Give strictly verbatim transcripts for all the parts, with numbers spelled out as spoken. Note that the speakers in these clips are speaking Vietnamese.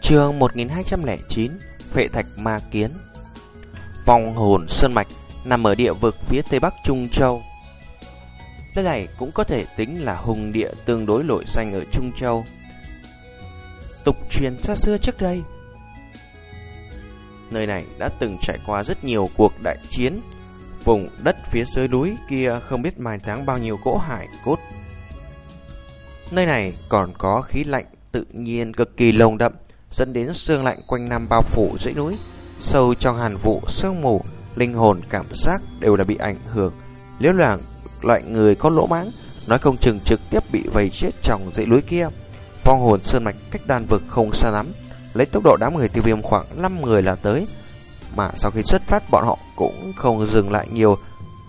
Chương một nghìn hai trăm lẻ chín, Phệ Thạch Ma Kiến. Vong hồn sơn mạch nằm ở địa vực phía tây bắc Trung Châu. Nơi này cũng có thể tính là hùng địa tương đối nổi danh ở Trung Châu. Tục truyền xa xưa trước đây, nơi này đã từng trải qua rất nhiều cuộc đại chiến. Vùng đất phía dưới núi kia không biết mai táng bao nhiêu cỗ hải cốt. Nơi này còn có khí lạnh tự nhiên cực kỳ nồng đậm, dẫn đến sương lạnh quanh năm bao phủ dãy núi. Sâu trong hàn vụ sương mù, linh hồn cảm giác đều là bị ảnh hưởng. Nếu là loại người có lỗ mãng, nói không chừng trực tiếp bị vây chết trong dãy núi kia. Vong hồn sơn mạch cách đan vực không xa lắm, lấy tốc độ đám người Tiêu Viêm khoảng năm người là tới. Mà sau khi xuất phát, bọn họ cũng không dừng lại nhiều,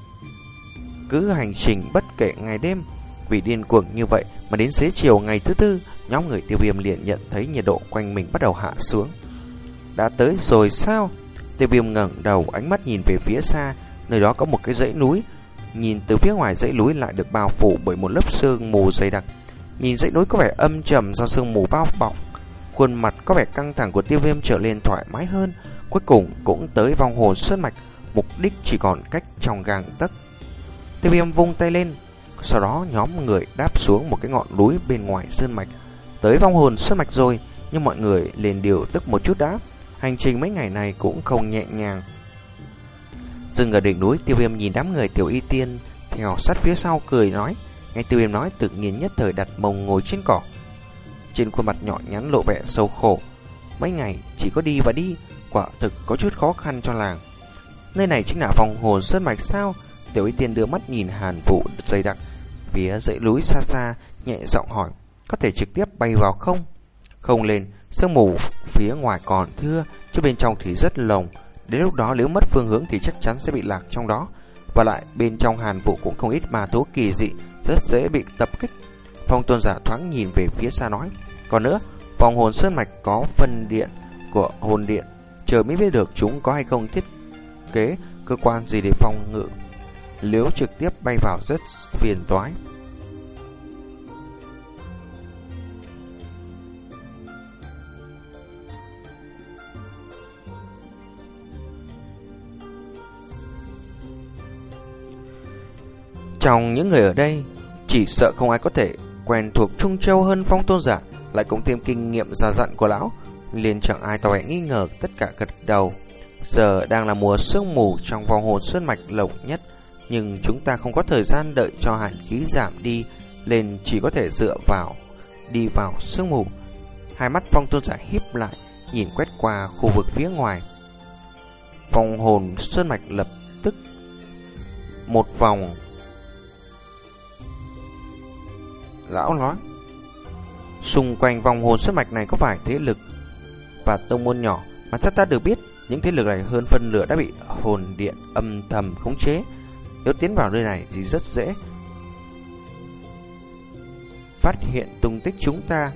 cứ hành trình bất kể ngày đêm. Vì điên cuồng như vậy mà đến xế chiều ngày thứ tư, nhóm người Tiêu Viêm liền nhận thấy nhiệt độ quanh mình bắt đầu hạ xuống. Đã tới rồi sao? Tiêu Viêm ngẩng đầu, ánh mắt nhìn về phía xa. Nơi đó có một cái dãy núi. Nhìn từ phía ngoài dãy núi lại được bao phủ bởi một lớp sương mù dày đặc. Nhìn dãy núi có vẻ âm trầm do sương mù bao bọc. Khuôn mặt có vẻ căng thẳng của Tiêu Viêm trở lên thoải mái hơn. Cuối cùng cũng tới vong hồn sơn mạch, mục đích chỉ còn cách trong gang tấc. Tiêu Viêm vung tay lên, sau đó nhóm người đáp xuống một cái ngọn núi bên ngoài sơn mạch. Tới vong hồn sơn mạch rồi, nhưng mọi người liền điều tức một chút đã. Hành trình mấy ngày này cũng không nhẹ nhàng. Dừng ở đỉnh núi, Tiêu Viêm nhìn đám người Tiểu Y Tiên theo sát phía sau cười nói. Nghe Tiêu Viêm nói, tự nhiên nhất thời đặt mông ngồi trên cỏ. Trên khuôn mặt nhỏ nhắn lộ vẻ sầu khổ. Mấy ngày chỉ có đi và đi, quả thực có chút khó khăn cho làng. Nơi này chính là vong hồn sơn mạch sao? Tiểu Y Tiên đưa mắt nhìn hàn vụ dày đặc phía dãy núi xa xa, nhẹ giọng hỏi, có thể trực tiếp bay vào không? Không lên, sương mù phía ngoài còn thưa, chứ bên trong thì rất lồng. Đến lúc đó nếu mất phương hướng thì chắc chắn sẽ bị lạc trong đó. Và lại bên trong hàn vụ cũng không ít ma thú kỳ dị, rất dễ bị tập kích. Phong tôn giả thoáng nhìn về phía xa nói, còn nữa, vòng hồn sơn mạch có phân điện của hồn điện, trời mới biết được chúng có hay không thiết kế cơ quan gì để phòng ngự. Nếu trực tiếp bay vào rất phiền toái. Trong những người ở đây, chỉ sợ không ai có thể quen thuộc Trung Châu hơn Phong tôn giả, lại cũng thêm kinh nghiệm già dặn của lão, liền chẳng ai tỏ vẻ nghi ngờ, tất cả gật đầu. Giờ đang là mùa sương mù trong vòng hồn sơn mạch lộng nhất, nhưng chúng ta không có thời gian đợi cho hàn khí giảm đi, nên chỉ có thể dựa vào đi vào sương mù. Hai mắt Phong tôn giả híp lại, nhìn quét qua khu vực phía ngoài. Vòng hồn sơn mạch lập tức một vòng. Lão nói, xung quanh vòng hồn sơn mạch này có vài thế lực và tông môn nhỏ mà ta ta được biết. Những thế lực này hơn phân nửa đã bị hồn điện âm thầm khống chế. Nếu tiến vào nơi này thì rất dễ phát hiện tung tích chúng ta.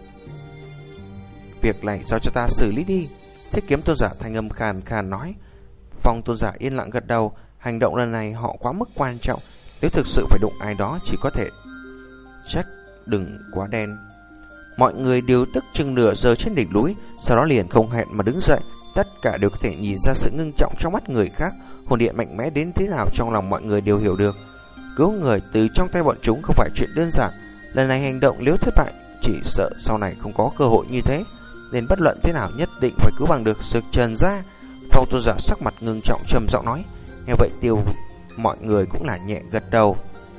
Việc này giao cho ta xử lý đi. Thiết kiếm tôn giả thanh âm khàn khàn nói. Phong tôn giả yên lặng gật đầu. Hành động lần này họ quá mức quan trọng. Nếu thực sự phải đụng ai đó, chỉ có thể trách đừng quá đen. Mọi người điều tức chừng nửa giờ trên đỉnh núi, sau đó liền không hẹn mà đứng dậy. Tất cả đều có thể nhìn ra sự ngưng trọng trong mắt người khác. Hồn điện mạnh mẽ đến thế nào trong lòng mọi người đều hiểu được. Cứu người từ trong tay bọn chúng không phải chuyện đơn giản. Lần này hành động nếu thất bại, chỉ sợ sau này không có cơ hội như thế, nên bất luận thế nào nhất định phải cứu bằng được sự trần ra. Phong tôn giả sắc mặt ngưng trọng trầm giọng nói. Nghe vậy Tiêu mọi người cũng là nhẹ gật đầu.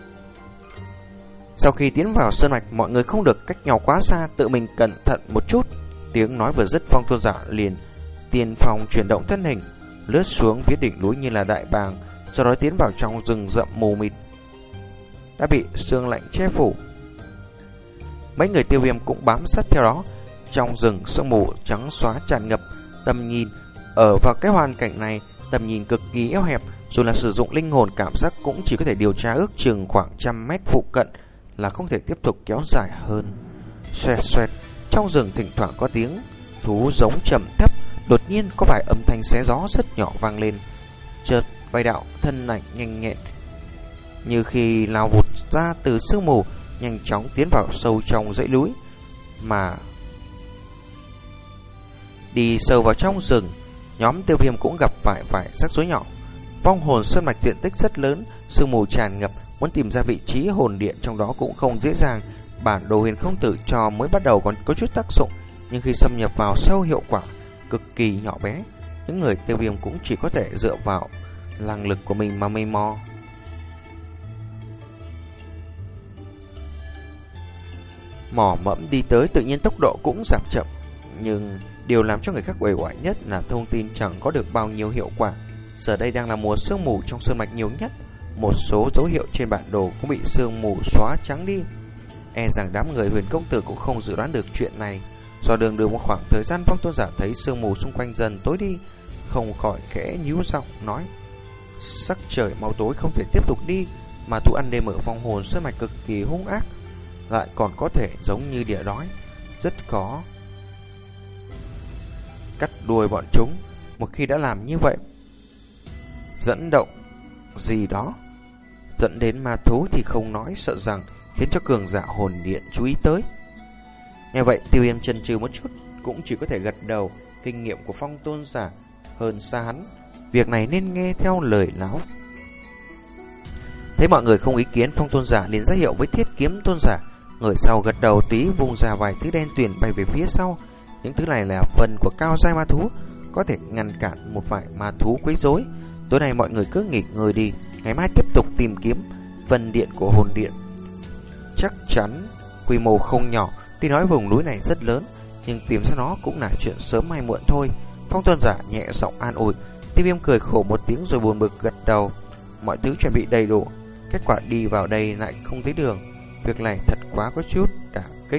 Sau khi tiến vào sơn mạch, mọi người không được cách nhau quá xa, tự mình cẩn thận một chút. Tiếng nói vừa dứt, Phong tôn giả liền tiên phong chuyển động thân hình, lướt xuống phía đỉnh núi như là đại bàng, sau đó tiến vào trong rừng rậm mù mịt đã bị sương lạnh che phủ. Mấy người Tiêu Viêm cũng bám sát theo đó. Trong rừng sương mù trắng xóa tràn ngập, tầm nhìn ở vào cái hoàn cảnh này, tầm nhìn cực kỳ eo hẹp, dù là sử dụng linh hồn cảm giác cũng chỉ có thể điều tra ước chừng khoảng trăm mét phụ cận, là không thể tiếp tục kéo dài hơn. Xoẹt xoẹt, trong rừng thỉnh thoảng có tiếng thú giống trầm thấp. Đột nhiên có vài âm thanh xé gió rất nhỏ vang lên. Chợt vài đạo thân ảnh nhanh nhẹn như khi lao vụt ra từ sương mù, nhanh chóng tiến vào sâu trong dãy núi. Mà Đi sâu vào trong rừng, nhóm Tiêu Viêm cũng gặp phải vài rắc rối nhỏ. Vong hồn sơn mạch diện tích rất lớn, sương mù tràn ngập, muốn tìm ra vị trí hồn điện trong đó cũng không dễ dàng. Bản đồ Huyền Không Tử cho mới bắt đầu còn có chút tác dụng, nhưng khi xâm nhập vào sâu hiệu quả cực kỳ nhỏ bé. Những người Tiêu Viêm cũng chỉ có thể dựa vào năng lực của mình mà mây mò. Mỏ mẫm đi tới tự nhiên tốc độ cũng giảm chậm, nhưng điều làm cho người khác uể oải nhất là thông tin chẳng có được bao nhiêu hiệu quả. Giờ đây đang là mùa sương mù trong sơn mạch nhiều nhất, một số dấu hiệu trên bản đồ cũng bị sương mù xóa trắng đi. E rằng đám người Huyền Công Tử cũng không dự đoán được chuyện này. Do đường đường một khoảng thời gian, Phong Tôn Giả thấy sương mù xung quanh dần tối đi, không khỏi khẽ nhíu giọng nói: sắc trời mau tối, không thể tiếp tục đi. Mà thú ăn đêm ở vong hồn sơn mạch cực kỳ hung ác, lại còn có thể giống như địa đói, rất khó cắt đuôi bọn chúng. Một khi đã làm như vậy, dẫn động gì đó dẫn đến ma thú thì không nói, sợ rằng khiến cho cường giả hồn điện chú ý tới. Nghe vậy, Tiêu Viêm chần chừ một chút, cũng chỉ có thể gật đầu. Kinh nghiệm của Phong Tôn Giả hơn xa hắn, việc này nên nghe theo lời lão. Thấy mọi người không ý kiến, Phong Tôn Giả liền ra hiệu với Thiết Kiếm Tôn Giả. Người sau gật đầu tí, vung ra vài thứ đen tuyền bay về phía sau. Những thứ này là phần của cao giai ma thú, có thể ngăn cản một vài ma thú quấy rối. Tối nay mọi người cứ nghỉ ngơi đi, ngày mai tiếp tục tìm kiếm phần điện của hồn điện. Chắc chắn quy mô không nhỏ. Tuy nói vùng núi này rất lớn, nhưng tìm ra nó cũng là chuyện sớm hay muộn thôi. Phong Tôn Giả nhẹ giọng an ủi. Tiêu Viêm cười khổ một tiếng rồi buồn bực gật đầu. Mọi thứ chuẩn bị đầy đủ, kết quả đi vào đây lại không thấy đường. Việc này thật quá có chút đả kích.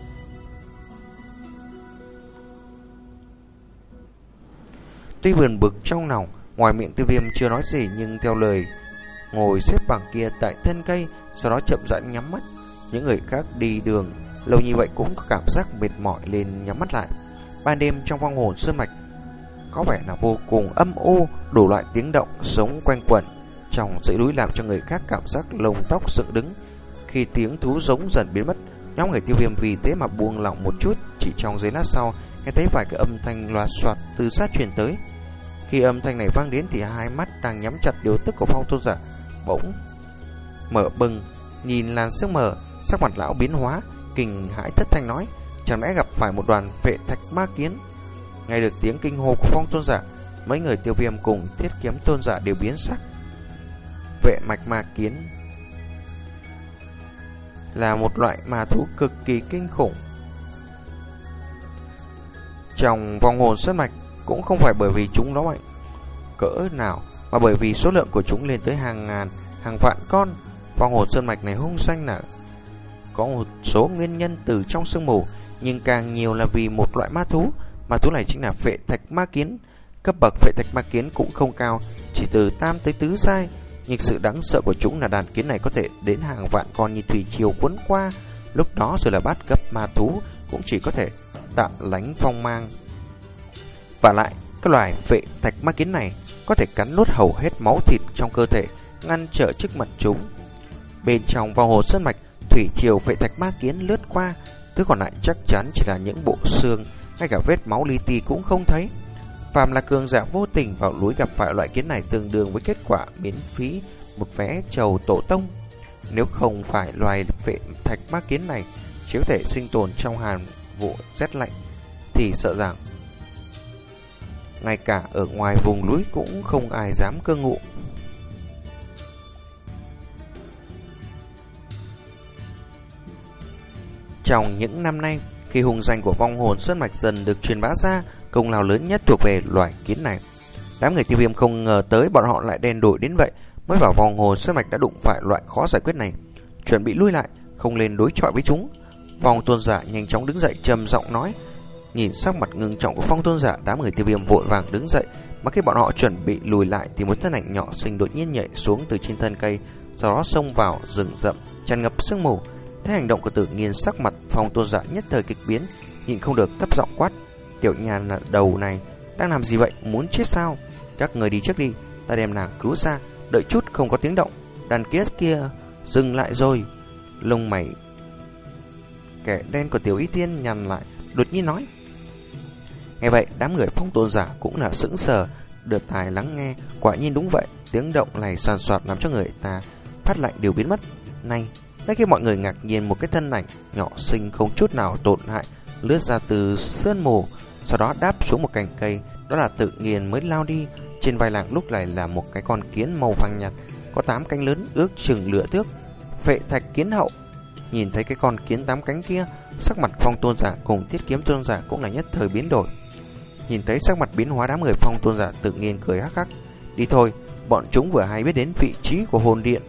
Tuy buồn bực trong lòng, ngoài miệng Tiêu Viêm chưa nói gì, nhưng theo lời ngồi xếp bằng kia tại thân cây, sau đó chậm rãi nhắm mắt. Những người khác đi đường lâu như vậy cũng có cảm giác mệt mỏi lên nhắm mắt lại. Ban đêm trong vong hồn sơn mạch có vẻ là vô cùng âm u, đủ loại tiếng động sống quanh quẩn trong dãy núi làm cho người khác cảm giác lông tóc dựng đứng. Khi tiếng thú giống dần biến mất, nhóm người Tiêu Viêm vì thế mà buông lỏng một chút. Chỉ trong giây lát sau, nghe thấy vài cái âm thanh loạt soạt từ sát truyền tới. Khi âm thanh này vang đến thì hai mắt đang nhắm chặt điều tức của Phong Tôn Giả bỗng mở bừng, nhìn làn sương mờ, sắc mặt lão biến hóa, kinh hãi thất thanh nói: chẳng lẽ gặp phải một đoàn vệ thạch ma kiến? Nghe được tiếng kinh hô của Phong Tôn Giả, mấy người Tiêu Viêm cùng Thiết Kiếm Tôn Giả đều biến sắc. Vệ mạch ma kiến là một loại ma thú cực kỳ kinh khủng trong vong hồn sơn mạch, cũng không phải bởi vì chúng nó mạnh cỡ nào, mà bởi vì số lượng của chúng lên tới hàng ngàn, hàng vạn con. Vong hồn sơn mạch này hung danh là có một số nguyên nhân từ trong sương mù, nhưng càng nhiều là vì một loại ma thú. Ma thú này chính là phệ thạch ma kiến. Cấp bậc phệ thạch ma kiến cũng không cao, chỉ từ tam tới tứ giai, nhưng sự đáng sợ của chúng là đàn kiến này có thể đến hàng vạn con như thủy triều cuốn qua. Lúc đó rồi là bát cấp ma thú cũng chỉ có thể tạm lánh phong mang. Và lại, các loài phệ thạch ma kiến này có thể cắn nuốt hầu hết máu thịt trong cơ thể, ngăn trở trước mặt chúng. Bên trong vòng hồ sơn mạch, thủy triều phệ thạch ma kiến lướt qua, thứ còn lại chắc chắn chỉ là những bộ xương, ngay cả vết máu li ti cũng không thấy. Phàm là cường giả vô tình vào núi gặp phải loại kiến này tương đương với kết quả miễn phí một vé chầu tổ tông. Nếu không phải loài phệ thạch ma kiến này chỉ có thể sinh tồn trong hàn vụ rét lạnh, thì sợ rằng ngay cả ở ngoài vùng núi cũng không ai dám cư ngụ. Trong những năm nay, khi hùng danh của vong hồn sơn mạch dần được truyền bá ra, công lao lớn nhất thuộc về loài kiến này. Đám người Tiêu Viêm không ngờ tới bọn họ lại đen đổi đến vậy, mới vào vong hồn sơn mạch đã đụng phải loại khó giải quyết này, chuẩn bị lui lại, không lên đối chọi với chúng. Phong Tôn Giả nhanh chóng đứng dậy trầm giọng nói. Nhìn sắc mặt ngưng trọng của Phong Tôn Giả, đám người Tiêu Viêm vội vàng đứng dậy. Mà khi bọn họ chuẩn bị lùi lại thì một thân ảnh nhỏ xinh đột nhiên nhảy xuống từ trên thân cây, sau đó xông vào rừng rậm tràn ngập sương mù. Thấy hành động của Tự Nhiên, sắc mặt Phong Tôn Giả nhất thời kịch biến, nhịn không được thấp giọng quát: Tiểu Nhàn là đầu này đang làm gì vậy, muốn chết sao? Các người đi trước đi, ta đem nàng cứu ra. Đợi chút không có tiếng động, đàn kia kia dừng lại rồi. Lông mày kẻ đen của Tiểu Y Tiên nhăn lại, đột nhiên nói. Nghe vậy, đám người Phong Tôn giả cũng là sững sờ, được tài lắng nghe. Quả nhiên đúng vậy, tiếng động này soàn soạt làm cho người ta phát lạnh đều biến mất. Này, ngay khi mọi người ngạc nhiên, một cái thân ảnh nhỏ xinh không chút nào tổn hại lướt ra từ sương mù, sau đó đáp xuống một cành cây. Đó là Tự Nhiên mới lao đi. Trên vai nàng lúc này là một cái con kiến màu vàng nhạt, có tám cánh lớn ước chừng lửa thước. Phệ Thạch Kiến Hậu. Nhìn thấy cái con kiến tám cánh kia, sắc mặt Phong Tôn giả cùng Thiết Kiếm Tôn giả cũng là nhất thời biến đổi. Nhìn thấy sắc mặt biến hóa, đám người Phong Tôn giả Tự Nhiên cười hắc hắc. Đi thôi, bọn chúng vừa hay biết đến vị trí của hồn điện.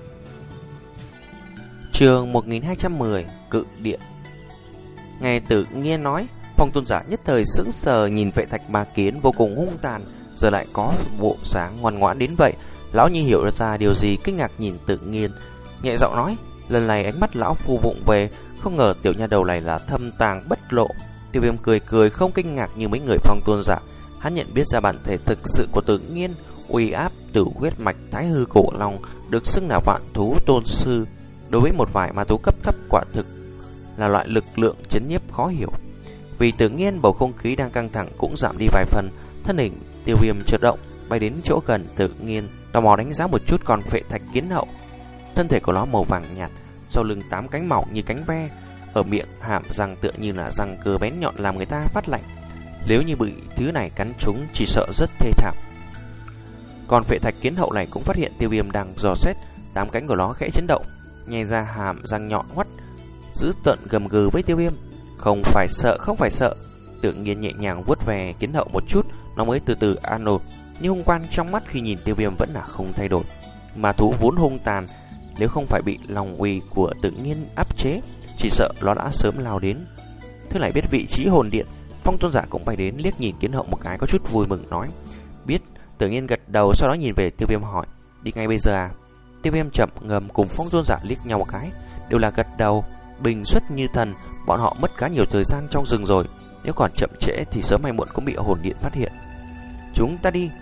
Chương một nghìn hai trăm mười, Cự Điện. Nghe Tự Nhiên nói, Phong Tôn giả nhất thời sững sờ, nhìn Phệ Thạch Ma Kiến vô cùng hung tàn, giờ lại có bộ dáng ngoan ngoãn đến vậy. Lão Nhi hiểu ra điều gì, kinh ngạc nhìn Tự Nhiên, nhẹ giọng nói: lần này ánh mắt lão phu vụng về, không ngờ tiểu nha đầu này là thâm tàng bất lộ. Tiêu Viêm cười cười không kinh ngạc như mấy người Phong Tôn giả. Hắn nhận biết ra bản thể thực sự của Tự Nhiên, uy áp tử huyết mạch Thái Hư Cổ Long, được xưng là vạn thú tôn sư. Đối với một vài ma thú cấp thấp, quả thực là loại lực lượng chấn nhiếp khó hiểu. Vì Tự Nhiên, bầu không khí đang căng thẳng cũng giảm đi vài phần. Thân hình Tiêu Viêm chợt động, bay đến chỗ gần Tự Nhiên, tò mò đánh giá một chút con Phệ Thạch Kiến Hậu. Thân thể của nó màu vàng nhạt, sau lưng tám cánh mỏng như cánh ve, ở miệng hàm răng tựa như là răng cưa bén nhọn làm người ta phát lạnh. Nếu như bị thứ này cắn trúng, chỉ sợ rất thê thảm. Còn Phệ Thạch Kiến Hậu này cũng phát hiện Tiêu Viêm đang dò xét, tám cánh của nó khẽ chấn động, nhè ra hàm răng nhọn hoắt, giữ tợn gầm gừ với Tiêu Viêm. Không phải sợ, không phải sợ. Tự Nhiên nhẹ nhàng vuốt về Kiến Hậu một chút, nó mới từ từ an ổn. Nhưng hung quang trong mắt khi nhìn Tiêu Viêm vẫn là không thay đổi. Mà thú vốn hung tàn, nếu không phải bị lòng uy của Tự Nhiên áp chế, chỉ sợ nó đã sớm lao đến. Thứ này biết vị trí hồn điện, Phong Tôn giả cũng bay đến, liếc nhìn Kiến Hậu một cái, có chút vui mừng nói: biết. Tự Nhiên gật đầu, sau đó nhìn về Tiêu Viêm hỏi: đi ngay bây giờ à? Tiêu Viêm chậm ngầm cùng Phong Tôn giả liếc nhau một cái, đều là gật đầu. Bình xuất như thần, bọn họ mất khá nhiều thời gian trong rừng rồi, nếu còn chậm trễ thì sớm hay muộn cũng bị hồn điện phát hiện. Chúng ta đi.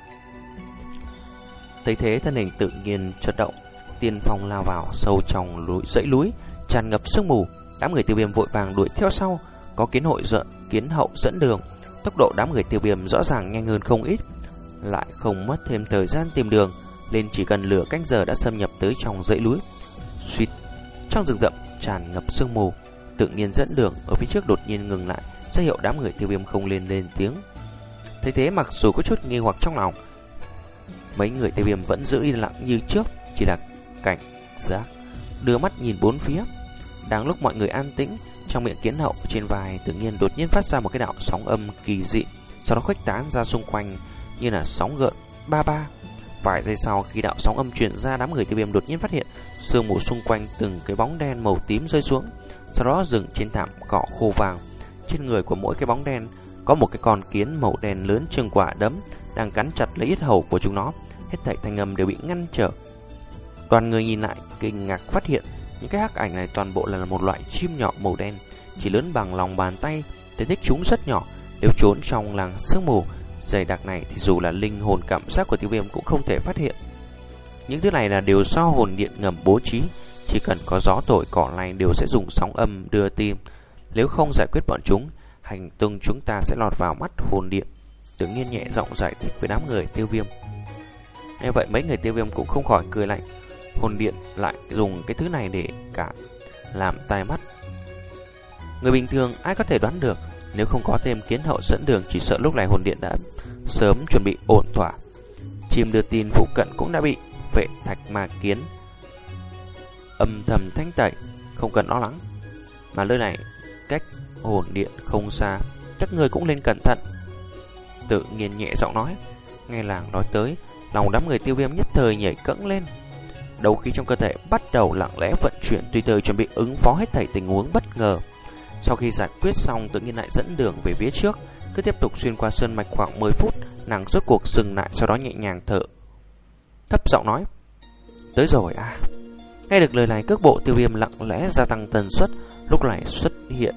Thấy thế, thân hình Tự Nhiên chợt động, tiên phong lao vào sâu trong núi, dãy núi tràn ngập sương mù. Đám người Tiêu Viêm vội vàng đuổi theo sau, có Kiến hội dẫn Kiến Hậu dẫn đường. Tốc độ đám người Tiêu Viêm rõ ràng nhanh hơn không ít, lại không mất thêm thời gian tìm đường, nên chỉ cần nửa canh giờ đã xâm nhập tới trong dãy núi. Suýt, trong rừng rậm tràn ngập sương mù, Tự Nhiên dẫn đường ở phía trước đột nhiên ngừng lại, ra hiệu đám người Tiêu Viêm không lên lên tiếng. Thấy thế, mặc dù có chút nghi hoặc trong lòng, mấy người Tiêu Viêm vẫn giữ yên lặng như trước, chỉ là cảnh giác đưa mắt nhìn bốn phía. Đang lúc mọi người an tĩnh, trong miệng Kiến Hậu trên vai Tự Nhiên đột nhiên phát ra một cái đạo sóng âm kỳ dị, sau đó khuếch tán ra xung quanh như là sóng gợn ba ba. Vài giây sau, khi đạo sóng âm truyền ra, đám người Tiêu Viêm đột nhiên phát hiện sương mù xung quanh từng cái bóng đen màu tím rơi xuống, sau đó dừng trên thảm cỏ khô vàng. Trên người của mỗi cái bóng đen có một cái con kiến màu đen lớn chừng quả đấm đang cắn chặt lấy yết hầu của chúng nó. Hết thảy thanh âm đều bị ngăn trở. Toàn người nhìn lại kinh ngạc phát hiện những cái hắc ảnh này toàn bộ là một loại chim nhỏ màu đen, chỉ lớn bằng lòng bàn tay. Thể tích chúng rất nhỏ, nếu trốn trong làng sương mù dày đặc này thì dù là linh hồn cảm giác của Tiêu Viêm cũng không thể phát hiện. Những thứ này là đều do hồn điện ngầm bố trí, chỉ cần có gió thổi cỏ lay đều sẽ dùng sóng âm đưa tin. Nếu không giải quyết bọn chúng, hành tung chúng ta sẽ lọt vào mắt hồn điện. Tự Nhiên nhẹ giọng giải thích với đám người Tiêu Viêm. Nghe vậy mấy người Tiêu Viêm cũng không khỏi cười lạnh. Hồn điện lại dùng cái thứ này để cản, làm tai mắt. Người bình thường ai có thể đoán được, nếu không có thêm Kiến Hậu dẫn đường, chỉ sợ lúc này hồn điện đã sớm chuẩn bị ổn thỏa. Chim đưa tin phụ cận cũng đã bị Phệ Thạch Ma Kiến âm thầm thanh tẩy, không cần lo lắng. Mà nơi này cách hồn điện không xa, các người cũng nên cẩn thận. Tự Nhiên nhẹ giọng nói. Nghe làng nói tới, lòng đám người Tiêu Viêm nhất thời nhảy cẫng lên. Đấu khí trong cơ thể bắt đầu lặng lẽ vận chuyển, tùy thời chuẩn bị ứng phó hết thảy tình huống bất ngờ. Sau khi giải quyết xong, Tự Nhiên lại dẫn đường về phía trước, cứ tiếp tục xuyên qua sơn mạch khoảng mười phút, nàng rốt cuộc dừng lại, sau đó nhẹ nhàng thở thấp giọng nói: tới rồi à. Nghe được lời này, cước bộ Tiêu Viêm lặng lẽ gia tăng tần suất, lúc này xuất hiện.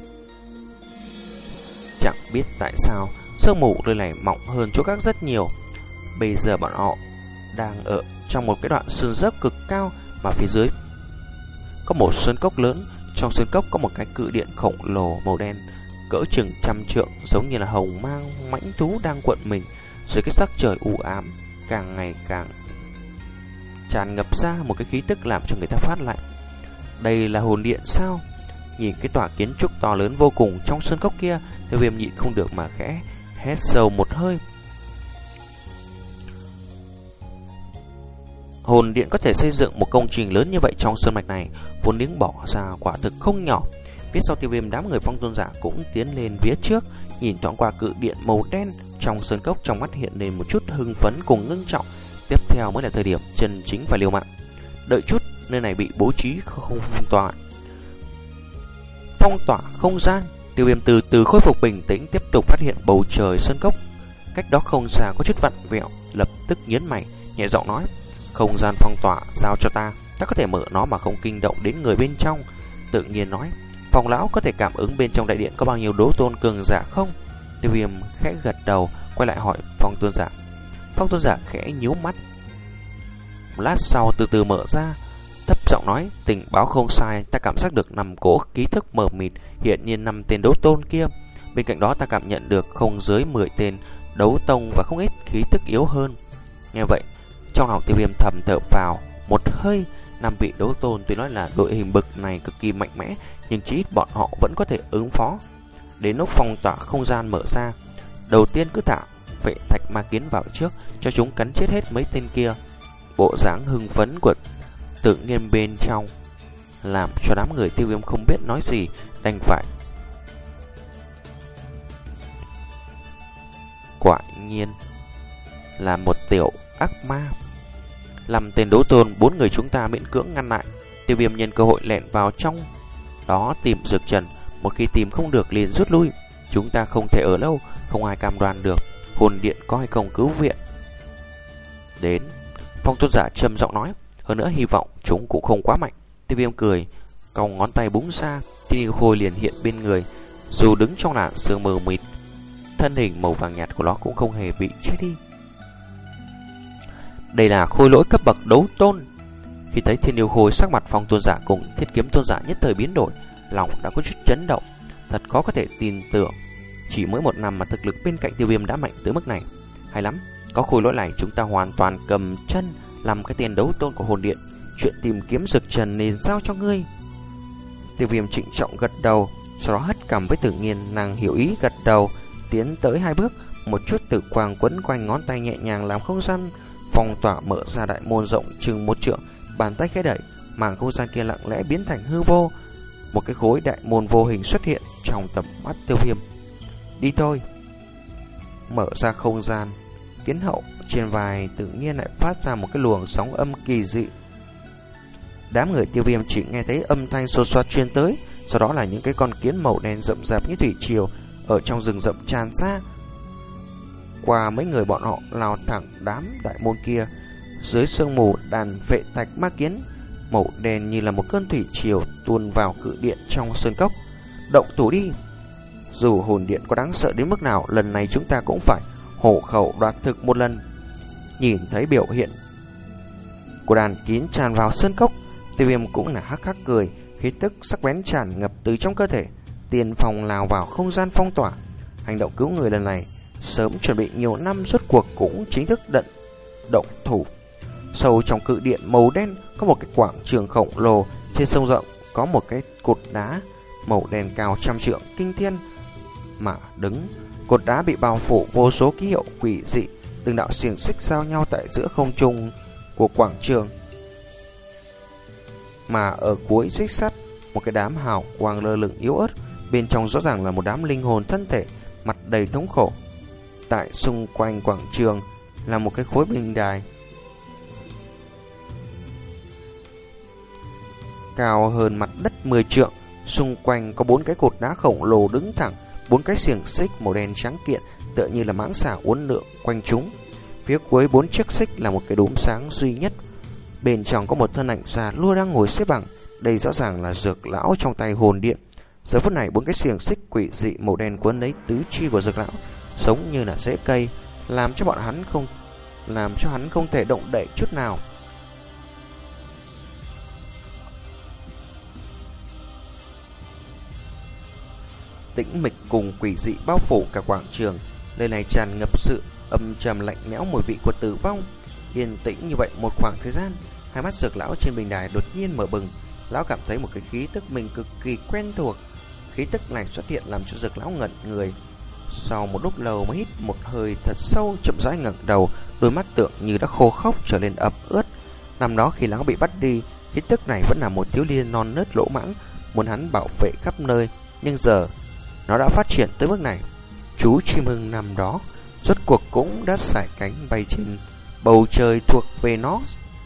Chẳng biết tại sao sương mù nơi này mỏng hơn chỗ khác rất nhiều. Bây giờ bọn họ đang ở trong một cái đoạn sơn dốc cực cao, mà phía dưới có một sơn cốc lớn. Trong sơn cốc có một cái cự điện khổng lồ màu đen cỡ chừng trăm trượng, giống như là hồng mang mãnh thú đang cuộn mình dưới cái sắc trời u ám, càng ngày càng tràn ngập ra một cái khí tức làm cho người ta phát lạnh. Đây là hồn điện sao? Nhìn cái tòa kiến trúc to lớn vô cùng trong sơn cốc kia, Tiêu Viêm nhịn không được mà khẽ hét sâu một hơi. Hồn điện có thể xây dựng một công trình lớn như vậy trong sơn mạch này, vốn liếng bỏ ra quả thực không nhỏ. Phía sau Tiêu Viêm, đám người Phong Tôn giả cũng tiến lên phía trước, nhìn thoáng qua cự điện màu đen trong sơn cốc, trong mắt hiện lên một chút hưng phấn cùng ngưng trọng. Tiếp theo mới là thời điểm chân chính phải liều mạng. Đợi chút, nơi này bị bố trí không phong tỏa, phong tỏa không gian. Tiêu Viêm từ từ khôi phục bình tĩnh, tiếp tục phát hiện bầu trời sơn cốc cách đó không xa có chút vặn vẹo, lập tức nhớn mày, nhẹ giọng nói: không gian phong tỏa giao cho ta, ta có thể mở nó mà không kinh động đến người bên trong. Tự nhiên nói: Phong lão có thể cảm ứng bên trong đại điện có bao nhiêu đấu tôn cường giả không? Tiêu Viêm khẽ gật đầu, quay lại hỏi Phong Tôn giả. Phong Tôn giả khẽ nhíu mắt, một lát sau từ từ mở ra, thấp giọng nói: tình báo không sai, ta cảm giác được năm cỗ ký thức mờ mịt, hiện nhiên năm tên đấu tôn kia. Bên cạnh đó ta cảm nhận được không dưới mười tên đấu tông và không ít khí tức yếu hơn. Nghe vậy, trong lòng Tiêu Viêm thầm thở vào một hơi. Năm vị đấu tôn tuy nói là đội hình bực này cực kỳ mạnh mẽ, nhưng chỉ ít bọn họ vẫn có thể ứng phó. Đến lúc phong tỏa không gian mở ra, đầu tiên cứ thả vệ thạch ma kiến vào trước, cho chúng cắn chết hết mấy tên kia. Bộ dáng hưng phấn của Tự Nhiên bên trong làm cho đám người Tiêu Viêm không biết nói gì, đành phải quả nhiên là một tiểu ác ma. Làm tên đấu tôn, bốn người chúng ta miễn cưỡng ngăn lại. Tiêu Viêm nhân cơ hội lẻn vào trong đó tìm dược trần, một khi tìm không được liền rút lui. Chúng ta không thể ở lâu, không ai cam đoan được hồn điện có hay không cứu viện đến. Phong Tôn giả trầm giọng nói: hơn nữa hy vọng chúng cũng không quá mạnh. Tiêu Viêm cười, cong ngón tay búng ra, thì khôi liền hiện bên người. Dù đứng trong làn sương mờ mịt, thân hình màu vàng nhạt của nó cũng không hề bị che đi. Đây là khôi lỗi cấp bậc đấu tôn. Khi thấy Thiên Yêu Khôi, sắc mặt Phong Tôn giả cùng Thiết Kiếm Tôn giả nhất thời biến đổi, lòng đã có chút chấn động. Thật khó có thể tin tưởng, chỉ mới một năm mà thực lực bên cạnh Tiêu Viêm đã mạnh tới mức này. Hay lắm, có khôi lỗi này chúng ta hoàn toàn cầm chân làm cái tiền đấu tôn của hồn điện. Chuyện tìm kiếm dược trần nên giao cho ngươi. Tiêu Viêm trịnh trọng gật đầu, sau đó hất cằm với Tự Nhiên. Nàng hiểu ý gật đầu, tiến tới hai bước, một chút tử quang quấn quanh ngón tay, nhẹ nhàng làm không gian phong tỏa mở ra. Đại môn rộng chừng một trượng, bàn tay khẽ đẩy, mảng không gian kia lặng lẽ biến thành hư vô. Một cái khối đại môn vô hình xuất hiện trong tầm mắt Tiêu Viêm. Đi thôi. Mở ra không gian, kiến hậu trên vai Tự Nhiên lại phát ra một cái luồng sóng âm kỳ dị. Đám người Tiêu Viêm chỉ nghe thấy âm thanh xô xoát truyền tới, sau đó là những cái con kiến màu đen rậm rạp như thủy triều ở trong rừng rậm tràn ra. Qua mấy người bọn họ lao thẳng đám đại môn kia. Dưới sương mù, đàn vệ thạch ma kiến màu đen như là một cơn thủy triều tuôn vào cự điện trong sơn cốc. Động thủ đi. Dù hồn điện có đáng sợ đến mức nào, lần này chúng ta cũng phải hổ khẩu đoạt thực một lần. Nhìn thấy biểu hiện của đàn kiến tràn vào sơn cốc, Tiêu Viêm cũng là hắc hắc cười, khí tức sắc bén tràn ngập từ trong cơ thể, tiền phòng lao vào không gian phong tỏa. Hành động cứu người lần này sớm chuẩn bị nhiều năm, rốt cuộc cũng chính thức đận động thủ. Sâu trong cự điện màu đen có một cái quảng trường khổng lồ, trên sông rộng có một cái cột đá màu đen cao trăm trượng kinh thiên mà đứng. Cột đá bị bao phủ vô số ký hiệu quỷ dị, từng đạo xiềng xích giao nhau tại giữa không trung của quảng trường. Mà ở cuối xích sắt, một cái đám hào quang lơ lửng yếu ớt, bên trong rõ ràng là một đám linh hồn thân thể, mặt đầy thống khổ. Tại xung quanh quảng trường là một cái khối bình đài cao hơn mặt đất mười trượng, xung quanh có bốn cái cột đá khổng lồ đứng thẳng, bốn cái xiềng xích màu đen trắng kiện tựa như là mãng xà uốn lượn quanh chúng. Phía cuối bốn chiếc xích là một cái đốm sáng duy nhất, bên trong có một thân ảnh già lua đang ngồi xếp bằng. Đây rõ ràng là Dược lão trong tay hồn điện. Giờ phút này bốn cái xiềng xích quỷ dị màu đen quấn lấy tứ chi của Dược lão, giống như là rễ cây, làm cho bọn hắn không làm cho hắn không thể động đậy chút nào. tĩnh mịch cùng quỷ dị bao phủ cả quảng trường. Nơi này tràn ngập sự âm trầm lạnh lẽo, mùi vị của tử vong. Yên tĩnh như vậy một khoảng thời gian, hai mắt Dược lão trên bình đài đột nhiên mở bừng. Lão cảm thấy một cái khí tức mình cực kỳ quen thuộc. Khí tức này xuất hiện làm cho Dược lão ngẩn người. Sau một lúc lâu mới hít một hơi thật sâu, chậm rãi ngẩng đầu, đôi mắt tượng như đã khô khốc trở nên ẩm ướt. Năm đó khi lão bị bắt đi, khí tức này vẫn là một thiếu niên non nớt lỗ mãng, muốn hắn bảo vệ khắp nơi, nhưng giờ nó đã phát triển tới mức này. Chú chim ưng năm đó rốt cuộc cũng đã sải cánh bay trên bầu trời thuộc về nó.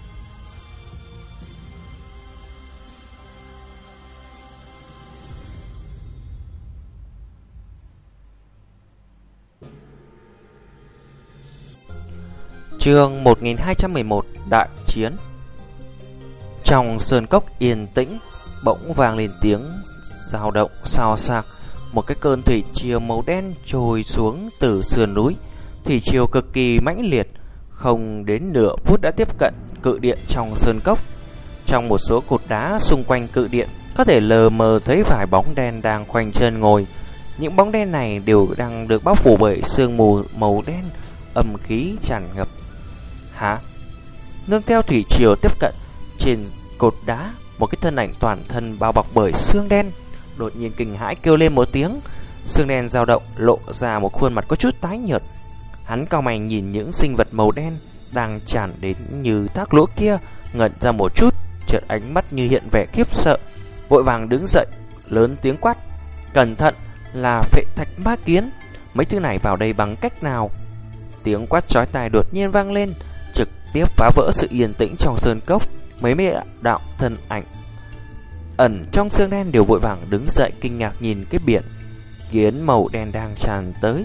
Chương một nghìn hai trăm mười một Đại chiến. Trong sơn cốc yên tĩnh, bỗng vang lên tiếng dao động xao xạc. Một cái cơn thủy triều màu đen trồi xuống từ sườn núi. Thủy triều cực kỳ mãnh liệt, không đến nửa phút đã tiếp cận cự điện trong sơn cốc. Trong một số cột đá xung quanh cự điện, có thể lờ mờ thấy vài bóng đen đang khoanh chân ngồi. Những bóng đen này đều đang được bao phủ bởi sương mù màu đen, âm khí tràn ngập. Hả? Nương theo thủy triều tiếp cận, trên cột đá, một cái thân ảnh toàn thân bao bọc bởi xương đen đột nhiên kinh hãi kêu lên một tiếng. Xương đen dao động, lộ ra một khuôn mặt có chút tái nhợt. Hắn cau mày nhìn những sinh vật màu đen đang tràn đến như thác lỗ kia, ngẩn ra một chút, chợt ánh mắt như hiện vẻ khiếp sợ, vội vàng đứng dậy, lớn tiếng quát: "Cẩn thận, là phệ thạch ma kiến, mấy thứ này vào đây bằng cách nào?" Tiếng quát chói tai đột nhiên vang lên, trực tiếp phá vỡ sự yên tĩnh trong sơn cốc. Mấy mươi đạo thân ảnh ẩn trong xương đen đều vội vàng đứng dậy, kinh ngạc nhìn cái biển kiến màu đen đang tràn tới.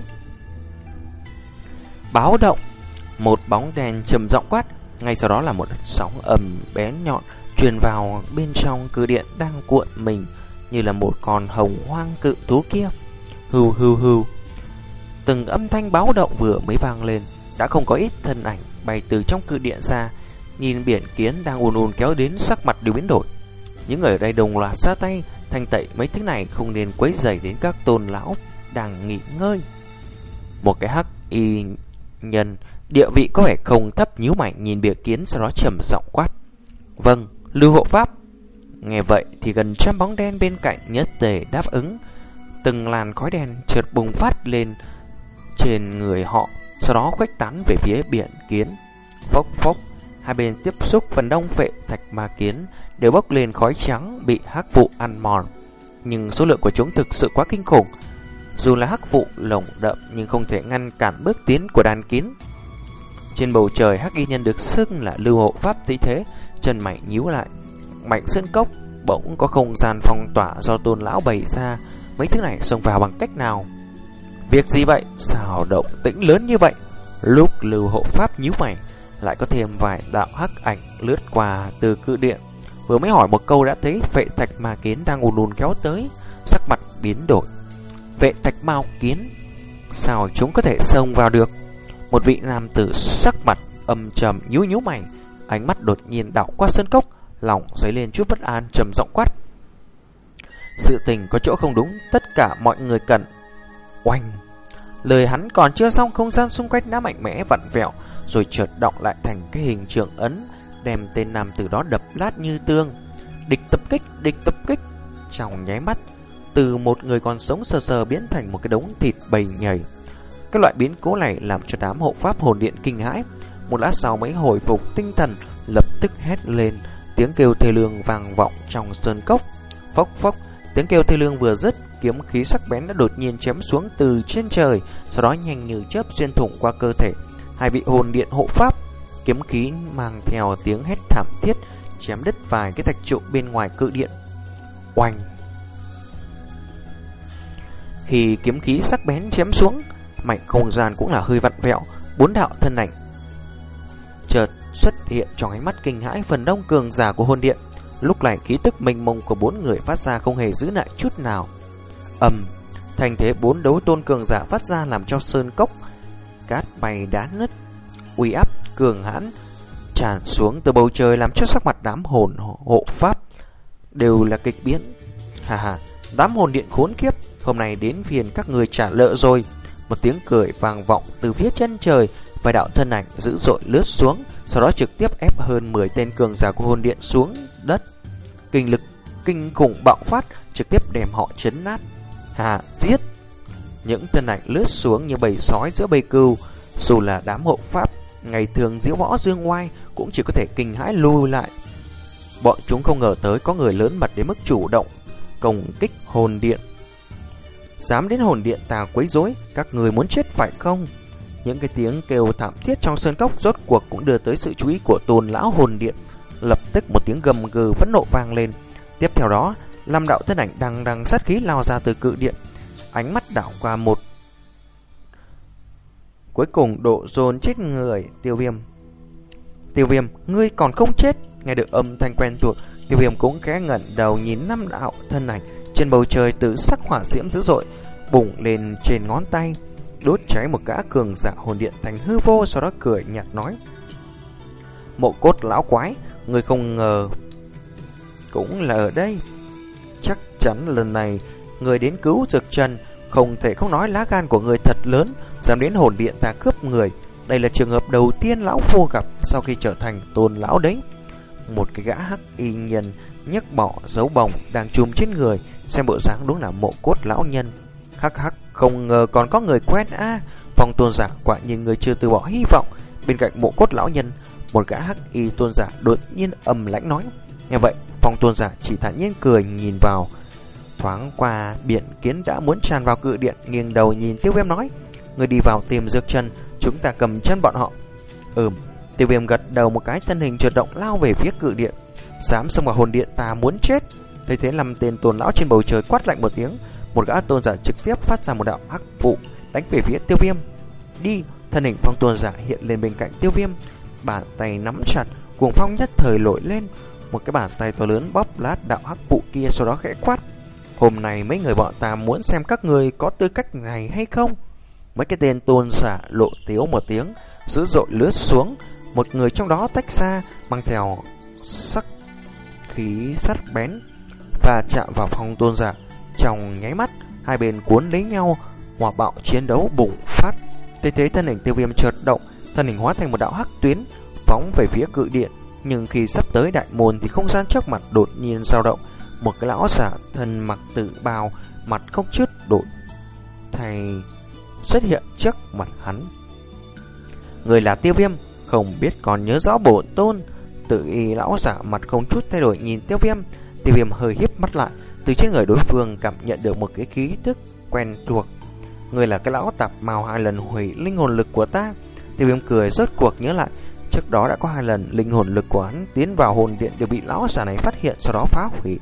Báo động! Một bóng đen trầm giọng quát. Ngay sau đó là một sóng ầm bén nhọn truyền vào bên trong cự điện đang cuộn mình như là một con hồng hoang cự thú kia. Hưu hưu hưu. Từng âm thanh báo động vừa mới vang lên, đã không có ít thân ảnh bay từ trong cự điện ra, nhìn biển kiến đang ùn ùn kéo đến, sắc mặt đều biến đổi. Những người ở đây đồng loạt ra tay thanh tẩy mấy thứ này, không nên quấy rầy đến các tôn lão đang nghỉ ngơi. Một cái hắc y nhân địa vị có vẻ không thấp nhíu mày nhìn biển kiến, sau đó trầm giọng quát: "Vâng, Lưu hộ pháp." Nghe vậy thì gần trăm bóng đen bên cạnh nhất tề đáp ứng. Từng làn khói đen chợt bùng phát lên trên người họ, sau đó khuếch tán về phía biển kiến. Phốc phốc, hai bên tiếp xúc, phần đông phệ thạch ma kiến đều bốc lên khói trắng bị hắc vụ ăn mòn. Nhưng số lượng của chúng thực sự quá kinh khủng. Dù là hắc vụ lồng đậm nhưng không thể ngăn cản bước tiến của đàn kiến. Trên bầu trời, hắc y nhân được xưng là Lưu hộ pháp thấy thế, chân mày nhíu lại. Mảnh sơn cốc bỗng có không gian phong tỏa do tôn lão bày ra. Mấy thứ này xông vào bằng cách nào? Việc gì vậy? Sao động tĩnh lớn như vậy? Lúc Lưu hộ pháp nhíu mày, lại có thêm vài đạo hắc ảnh lướt qua từ cự điện. Vừa mới hỏi một câu đã thấy vệ thạch ma kiến đang ùn ùn kéo tới, sắc mặt biến đổi. Vệ thạch ma kiến, sao chúng có thể xông vào được? Một vị nam tử sắc mặt âm trầm nhíu nhíu mày, ánh mắt đột nhiên đảo qua sân cốc, lòng dấy lên chút bất an, trầm giọng quát: "Sự tình có chỗ không đúng, tất cả mọi người cần." Oanh! Lời hắn còn chưa xong, không gian xung quanh đã mạnh mẽ vặn vẹo, rồi chợt động lại thành cái hình trường ấn, đem tên nam tử đó đập lát như tương. Địch tập kích, địch tập kích. Trong nháy mắt, từ một người còn sống sờ sờ biến thành một cái đống thịt bầy nhầy. Cái loại biến cố này làm cho đám hộ pháp hồn điện kinh hãi. Một lát sau mới hồi phục tinh thần, lập tức hét lên, tiếng kêu thê lương vang vọng trong sơn cốc. Phốc phốc, tiếng kêu thê lương vừa dứt, kiếm khí sắc bén đã đột nhiên chém xuống từ trên trời, sau đó nhanh như chớp xuyên thủng qua cơ thể hai vị hồn điện hộ pháp. Kiếm khí mang theo tiếng hét thảm thiết chém đứt vài cái thạch trụ bên ngoài cự điện. Oanh! Khi kiếm khí sắc bén chém xuống, mảnh không gian cũng là hơi vặn vẹo. Bốn đạo thân ảnh chợt xuất hiện trong ánh mắt kinh hãi phần đông cường giả của hồn điện. Lúc này khí tức mênh mông của bốn người phát ra không hề giữ lại chút nào. Ầm, thành thế bốn đấu tôn cường giả phát ra làm cho sơn cốc cát bay đá nứt, uy áp cường hãn tràn xuống từ bầu trời, làm cho sắc mặt đám hồn hộ pháp đều là kịch biến. Hà hà, đám hồn điện khốn kiếp, Hôm nay đến phiền các người trả nợ rồi. Một tiếng cười vang vọng từ phía chân trời, vài đạo thân ảnh dữ dội lướt xuống, sau đó trực tiếp ép hơn mười tên cường giả của hồn điện xuống đất. Kinh lực kinh khủng bạo phát, trực tiếp đem họ chấn nát. Hà giết! Những thân ảnh lướt xuống như bầy sói giữa bầy cừu, dù là đám hộ pháp ngày thường diễu võ dương ngoai cũng chỉ có thể kinh hãi lui lại. Bọn chúng không ngờ tới có người lớn mật đến mức chủ động công kích hồn điện. Dám đến hồn điện ta quấy rối, các người muốn chết phải không? Những cái tiếng kêu thảm thiết trong sơn cốc rốt cuộc cũng đưa tới sự chú ý của Tôn lão hồn điện. Lập tức một tiếng gầm gừ phẫn nộ vang lên. Tiếp theo đó, năm đạo thân ảnh đằng đằng sát khí lao ra từ cự điện. Ánh mắt đảo qua một, cuối cùng độ dồn chết người Tiêu Viêm. Tiêu Viêm, ngươi còn không chết? Nghe được âm thanh quen thuộc, Tiêu Viêm cũng khẽ ngẩng đầu nhìn năm đạo thân ảnh trên bầu trời, từ sắc hỏa diễm dữ dội bùng lên trên ngón tay, đốt cháy một gã cường giả hồn điện thành hư vô. Sau đó cười nhạt nói: Mộ Cốt lão quái, ngươi không ngờ cũng là ở đây. Chắc chắn lần này người đến cứu Dược Trần, không thể không nói lá gan của người thật lớn, dám đến hồn điện ta cướp người. Đây là trường hợp đầu tiên lão phu gặp sau khi trở thành Tôn lão đấy. Một cái gã hắc y nhân nhấc bỏ dấu bồng đang chùm trên người, xem bộ dáng đúng là Mộ Cốt lão nhân. Hắc hắc, không ngờ còn có người quen a. À, Phong tôn giả quả nhiên người chưa từ bỏ hy vọng. Bên cạnh Mộ Cốt lão nhân, một gã hắc y tôn giả đột nhiên ầm lãnh nói. Nghe vậy, Phong tôn giả chỉ thản nhiên cười nhìn vào. Thoáng qua biển kiến đã muốn tràn vào cự điện, nghiêng đầu nhìn Tiêu Viêm nói: Người đi vào tìm Dược Trần, chúng ta cầm chân bọn họ. Ừm. Tiêu Viêm gật đầu một cái, thân hình chợt động lao về phía cự điện. Dám xông vào hồn điện ta muốn chết. Thấy thế, năm tên tôn lão trên bầu trời quát lạnh một tiếng, một gã tôn giả trực tiếp phát ra một đạo hắc vụ đánh về phía Tiêu Viêm. Đi! Thân hình Phong tôn giả hiện lên bên cạnh Tiêu Viêm, bàn tay nắm chặt, cuồng phong nhất thời nổi lên, một cái bàn tay to lớn bóp lát đạo hắc vụ kia, sau đó khẽ quát: Hôm nay mấy người bọn ta muốn xem các người có tư cách này hay không. Mấy cái tên tôn giả lộ tiếu một tiếng, dữ dội lướt xuống. Một người trong đó tách ra, mang theo sắc khí sắt bén và chạm vào Phong tôn giả. Trong nháy mắt, hai bên cuốn lấy nhau, hỏa bạo chiến đấu bùng phát. Thế thế thân hình Tiêu Viêm chợt động, thân hình hóa thành một đạo hắc tuyến phóng về phía cự điện. Nhưng khi sắp tới đại môn thì không gian trước mặt đột nhiên dao động. Một cái lão giả thân mặc tử bào, mặt không chút đổi thay xuất hiện trước mặt hắn. Người là Tiêu Viêm, không biết còn nhớ rõ bổn tôn. Tự y lão giả mặt không chút thay đổi nhìn Tiêu Viêm. Tiêu Viêm hơi híp mắt lại, từ trên người đối phương cảm nhận được một cái khí tức quen thuộc. Người là cái lão tạp mào hai lần hủy linh hồn lực của ta. Tiêu Viêm cười, rốt cuộc nhớ lại trước đó đã có hai lần linh hồn lực của hắn tiến vào hồn điện đều bị lão giả này phát hiện, sau đó phá hủy.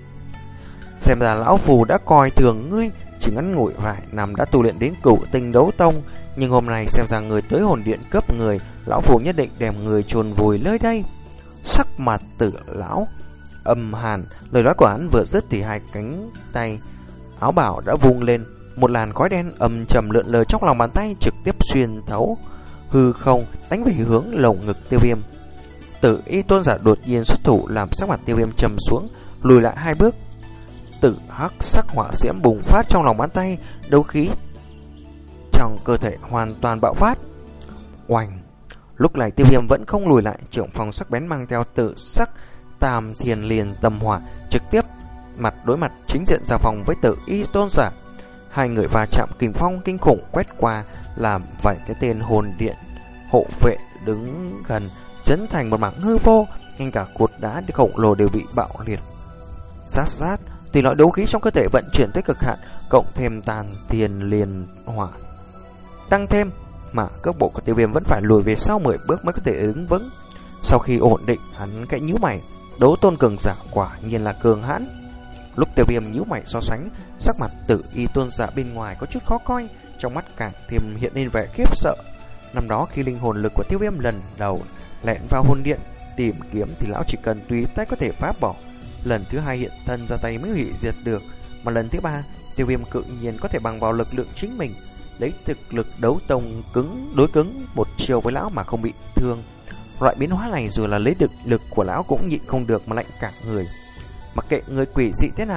Xem ra lão phù đã coi thường ngươi, chỉ ngắn ngủi vài năm đã tu luyện đến cửu tinh đấu tông, nhưng hôm nay xem ra người tới hồn điện cướp người, lão phù nhất định đem người chôn vùi nơi đây. Sắc mặt Tử lão âm hàn, lời nói của hắn vừa dứt thì hai cánh tay áo bào đã vung lên, một làn khói đen âm trầm lượn lờ trong lòng bàn tay, trực tiếp xuyên thấu hư không đánh về hướng lồng ngực Tiêu Viêm. Tử y tôn giả đột nhiên xuất thủ, làm sắc mặt Tiêu Viêm trầm xuống, lùi lại hai bước. Tử hắc sắc hỏa diễm bùng phát trong lòng bàn tay, đấu khí trong cơ thể hoàn toàn bạo phát. Oanh! Lúc này Tiêu Viêm vẫn không lùi lại, trưởng phòng sắc bén mang theo tử sắc tam thiền liền tâm hỏa, trực tiếp mặt đối mặt chính diện giao phòng với Tử y tôn giả. Hai người va chạm kình phong kinh khủng quét qua, làm vài cái tên hồn điện hộ vệ đứng gần chấn thành một mảng hư vô, ngay cả cột đá khổng lồ đều bị bạo liệt. Rát rát, tuy nói đấu khí trong cơ thể vận chuyển tới cực hạn, cộng thêm tàn thiền liền hỏa tăng thêm, mà cước bộ của Tiêu Viêm vẫn phải lùi về sau mười bước mới có thể đứng vững. Sau khi ổn định, hắn khẽ nhíu mày, đấu tôn cường giả quả nhiên là cường hãn. Lúc Tiêu Viêm nhíu mày so sánh, sắc mặt Tử y tôn giả bên ngoài có chút khó coi, trong mắt càng thêm hiện lên vẻ khiếp sợ. Năm đó khi linh hồn lực của Tiêu Viêm lần đầu lẻn vào hồn điện tìm kiếm thì lão chỉ cần tùy tay có thể phá bỏ. Lần thứ hai hiện thân ra tay mới hủy diệt được, mà lần thứ ba Tiêu Viêm cự nhiên có thể bằng vào lực lượng chính mình lấy thực lực đấu tông cứng đối cứng một chiều với lão mà không bị thương. Loại biến hóa này dù là lấy được lực của lão cũng nhịn không được mà lạnh cả người. Mặc kệ người quỷ dị thế nào,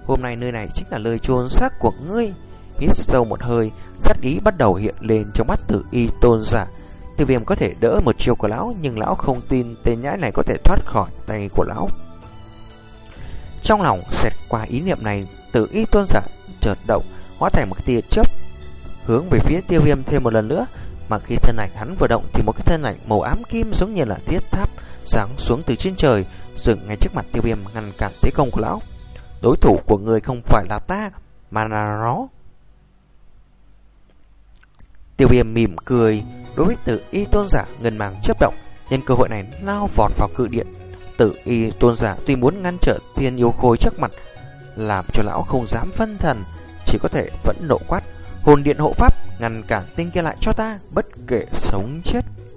Hôm nay nơi này chính là nơi chôn xác của ngươi. Hít sâu một hơi, sát ý bắt đầu hiện lên trong mắt Tử Y tôn giả. Tiêu Viêm có thể đỡ một chiêu của lão, nhưng lão không tin tên nhãi này có thể thoát khỏi tay của lão. Trong lòng xẹt qua ý niệm này, Tử Y tôn giả chợt động, hóa thành một tia chớp hướng về phía Tiêu Viêm thêm một lần nữa. Mà khi thân ảnh hắn vừa động thì một cái thân ảnh màu ám kim giống như là thiết tháp giáng xuống từ trên trời, dừng ngay trước mặt Tiêu Viêm, ngăn cản thế công của lão. Đối thủ của người không phải là ta, mà là nó. Tiêu Viêm mỉm cười đối với Tử Y tôn giả, ngân mang chớp động, nhân cơ hội này lao vọt vào cự điện. Tử Y tôn giả tuy muốn ngăn trở Thiên Yêu Khôi trước mặt, làm cho lão không dám phân thần, chỉ có thể vẫn nộ quát: hồn điện hộ pháp, ngăn cản tên kia lại cho ta, bất kể sống chết.